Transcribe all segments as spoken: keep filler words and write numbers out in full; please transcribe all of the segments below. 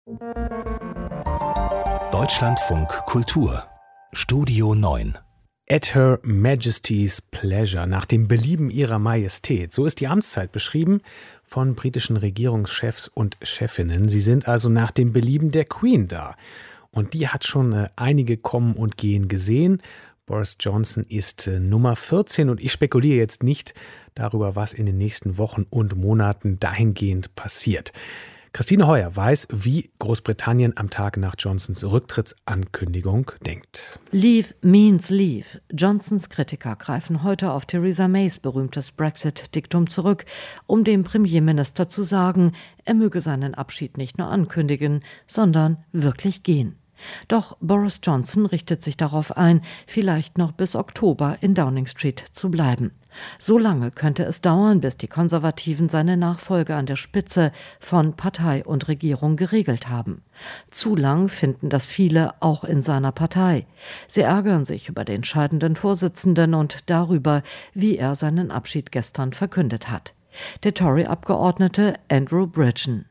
Deutschlandfunk Kultur Studio neun. At Her Majesty's Pleasure, nach dem Belieben ihrer Majestät. So ist die Amtszeit beschrieben von britischen Regierungschefs und Chefinnen. Sie sind also nach dem Belieben der Queen da. Und die hat schon äh, einige kommen und gehen gesehen. Boris Johnson ist äh, Nummer vierzehn und ich spekuliere jetzt nicht darüber, was in den nächsten Wochen und Monaten dahingehend passiert. Christine Heuer weiß, wie Großbritannien am Tag nach Johnsons Rücktrittsankündigung denkt. Leave means leave. Johnsons Kritiker greifen heute auf Theresa Mays berühmtes Brexit-Diktum zurück, um dem Premierminister zu sagen, er möge seinen Abschied nicht nur ankündigen, sondern wirklich gehen. Doch Boris Johnson richtet sich darauf ein, vielleicht noch bis Oktober in Downing Street zu bleiben. So lange könnte es dauern, bis die Konservativen seine Nachfolge an der Spitze von Partei und Regierung geregelt haben. Zu lang finden das viele auch in seiner Partei. Sie ärgern sich über den scheidenden Vorsitzenden und darüber, wie er seinen Abschied gestern verkündet hat. Der Tory-Abgeordnete Andrew Bridgen.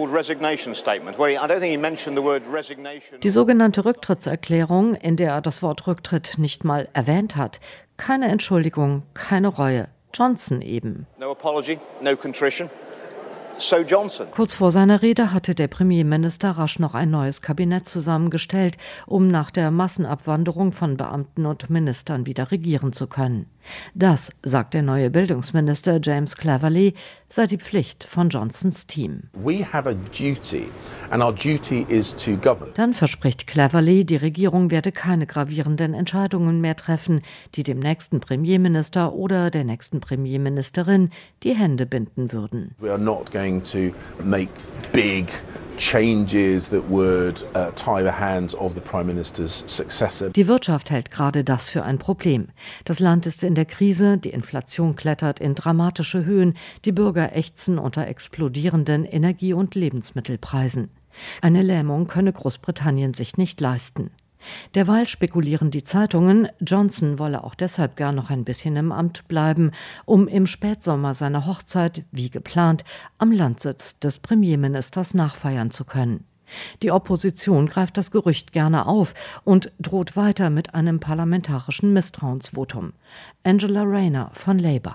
Die sogenannte Rücktrittserklärung, in der er das Wort Rücktritt nicht mal erwähnt hat. Keine Entschuldigung, keine Reue. Johnson eben. No apology, no contrition. So Johnson. Kurz vor seiner Rede hatte der Premierminister rasch noch ein neues Kabinett zusammengestellt, um nach der Massenabwanderung von Beamten und Ministern wieder regieren zu können. Das, sagt der neue Bildungsminister James Cleverly, sei die Pflicht von Johnsons Team. We have a duty, and our duty is to govern. Dann verspricht Cleverly, die Regierung werde keine gravierenden Entscheidungen mehr treffen, die dem nächsten Premierminister oder der nächsten Premierministerin die Hände binden würden. We are not going to make big changes that would uh, tie the hands of the Prime Minister's successor. Die Wirtschaft hält gerade das für ein Problem. Das Land ist in der Krise, die Inflation klettert in dramatische Höhen, die Bürger ächzen unter explodierenden Energie- und Lebensmittelpreisen. Eine Lähmung könne Großbritannien sich nicht leisten. Derweil spekulieren die Zeitungen, Johnson wolle auch deshalb gern noch ein bisschen im Amt bleiben, um im Spätsommer seiner Hochzeit, wie geplant, am Landsitz des Premierministers nachfeiern zu können. Die Opposition greift das Gerücht gerne auf und droht weiter mit einem parlamentarischen Misstrauensvotum. Angela Rayner von Labour.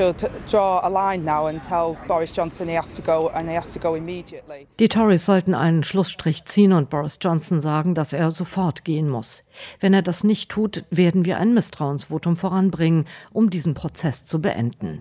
Die Tories sollten einen Schlussstrich ziehen und Boris Johnson sagen, dass er sofort gehen muss. Wenn er das nicht tut, werden wir ein Misstrauensvotum voranbringen, um diesen Prozess zu beenden.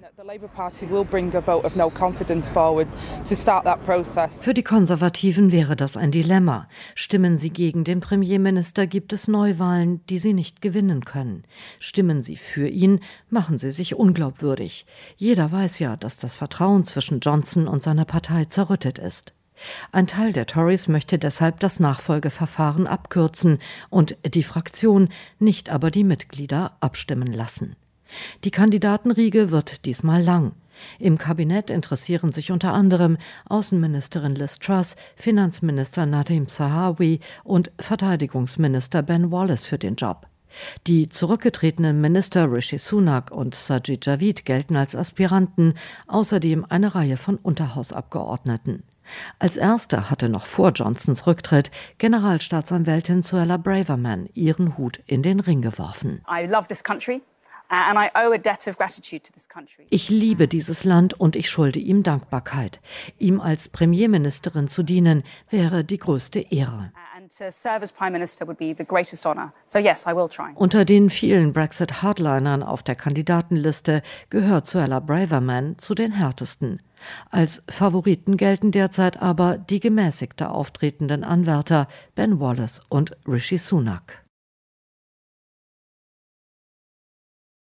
Für die Konservativen wäre das ein Dilemma. Stimmen sie gegen den Premierminister, gibt es Neuwahlen, die sie nicht gewinnen können. Stimmen sie für ihn, machen sie sich unglaubwürdig. Jeder weiß ja, dass das Vertrauen zwischen Johnson und seiner Partei zerrüttet ist. Ein Teil der Tories möchte deshalb das Nachfolgeverfahren abkürzen und die Fraktion, nicht aber die Mitglieder, abstimmen lassen. Die Kandidatenriege wird diesmal lang. Im Kabinett interessieren sich unter anderem Außenministerin Liz Truss, Finanzminister Nadhim Zahawi und Verteidigungsminister Ben Wallace für den Job. Die zurückgetretenen Minister Rishi Sunak und Sajid Javid gelten als Aspiranten, außerdem eine Reihe von Unterhausabgeordneten. Als erste hatte noch vor Johnsons Rücktritt Generalstaatsanwältin Suella Braverman ihren Hut in den Ring geworfen. I love this country. And I owe a debt of gratitude to this country. Ich liebe dieses Land und ich schulde ihm Dankbarkeit. Ihm als Premierministerin zu dienen, wäre die größte Ehre. And to serve as Prime Minister would be the greatest honor. So yes, I will try. Unter den vielen Brexit-Hardlinern auf der Kandidatenliste gehört Suella Braverman zu den härtesten. Als Favoriten gelten derzeit aber die gemäßigter auftretenden Anwärter Ben Wallace und Rishi Sunak.